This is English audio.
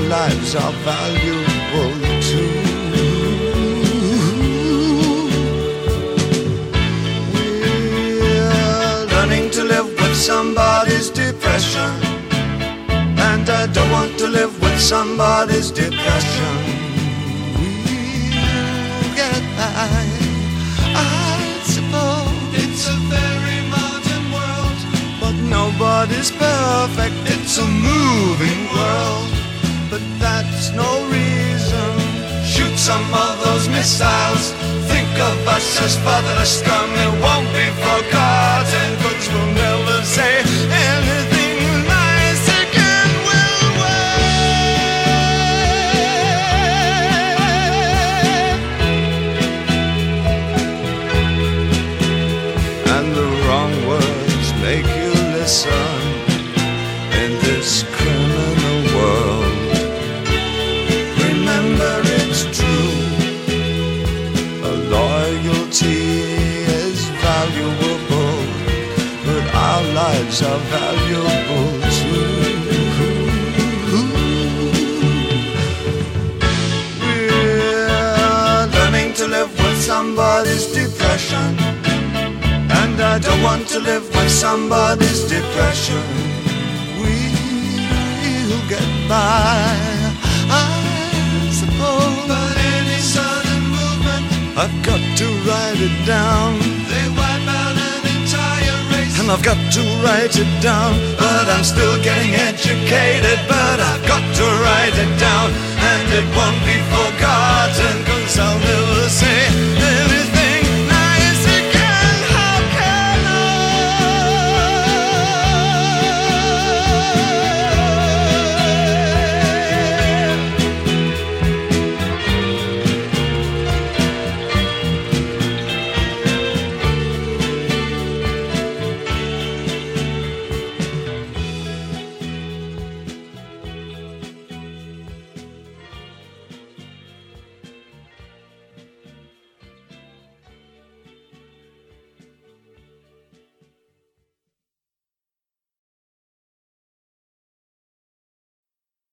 lives are valuable too. We're learning to live with somebody's depression, and I don't want to live with somebody's depression. We'll get by, I suppose. It's a very modern world, but nobody's perfect. It's a moving world, but that's no reason. Shoot some of those missiles. Think of us as fatherless scum. It won't be forgotten, 'cause we'll never say anything nice again. We'll wait, and the wrong words make you listen in this criminal world. Remember, it's true, loyalty is valuable, but our lives are valuable too. We're learning to live with somebody's depression, and I don't want to live with somebody's depression. We'll get by, I suppose. But any sudden movement, I've got to write it down. They wipe out an entire race, and I've got to write it down. But I'm still getting educated, but I've